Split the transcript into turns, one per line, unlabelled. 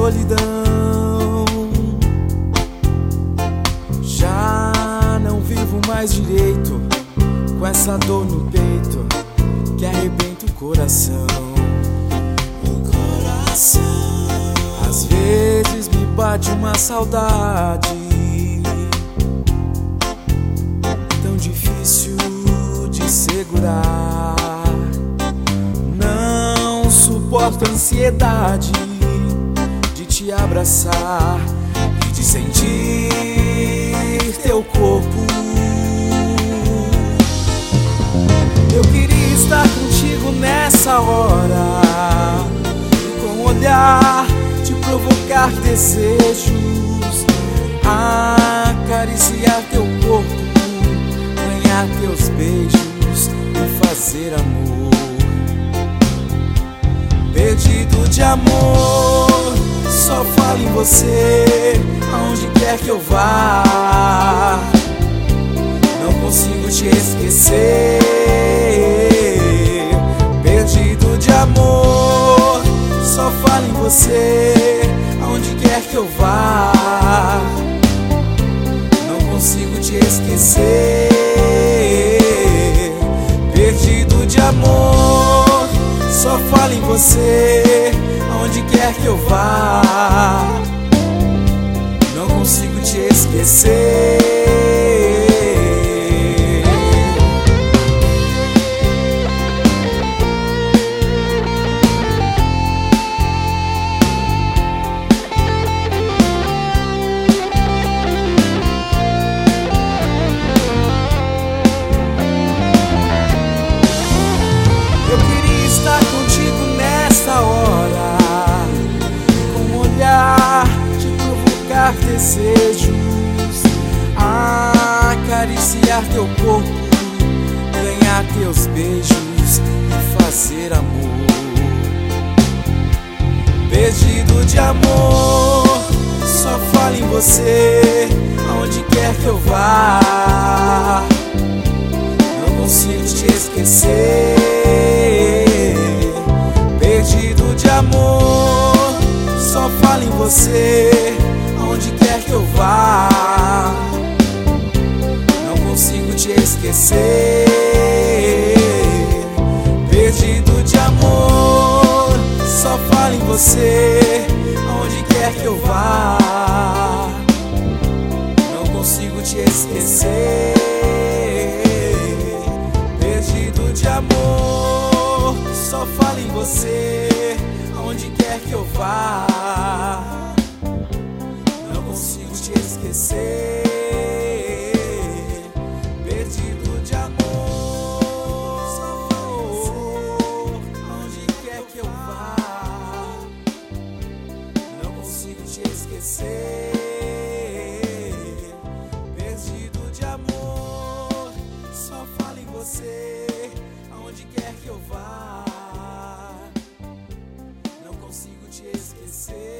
solidão. Já não vivo mais direito, com essa dor no peito que arrebenta o coração. Às vezes me bate uma saudade tão difícil de segurar. Não suporto a ansiedade de te abraçar e de sentir teu corpo. Eu queria estar contigo nessa hora, com um olhar te provocar desejos, acariciar teu corpo, ganhar teus beijos e fazer amor. Perdido de amor, só falo em você, aonde quer que eu vá. Não consigo te esquecer. Perdido de amor, só falo em você, aonde quer que eu vá. Não consigo te esquecer. Perdido de amor, só falo em você, aonde quer que eu vá. Não consigo te esquecer. Eu queria estar contigo nessa hora, com um olhar te provocar desejos, acariciar teu corpo, ganhar teus beijos e fazer amor. Perdido de amor, só falo em você, aonde quer que eu vá. Não consigo te esquecer. Perdido de amor, só falo em você, aonde quer que eu vá. Não consigo te esquecer. Perdido de amor, só falo em você, aonde quer que eu vá. Não consigo te esquecer. Perdido de amor, só falo em você, aonde quer que eu vá. Não consigo te esquecer. Perdido de amor, só falo em você, aonde quer que eu vá. Não consigo te esquecer. Perdido de amor, só falo em você, aonde quer que eu vá. Não consigo te esquecer.